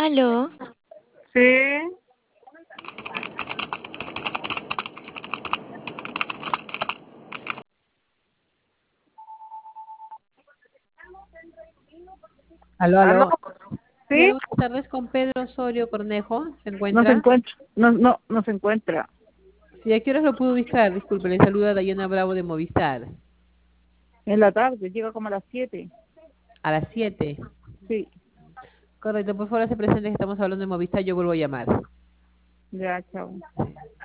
Aló, Sí, Aló, aló, aló. sí, Hola, buenas tardes con Pedro Osorio Cornejo. ¿Se no se encuentra? encuentra, no se encuentra. Sí, ¿a qué horas lo puedo ubicar? Disculpe, le saluda Dayana Bravo de Movistar. En la tarde, llega como a las 7. A las 7. Sí, Correcto, por favor, se presente que estamos hablando de Movistar, yo vuelvo a llamar. ya, chao.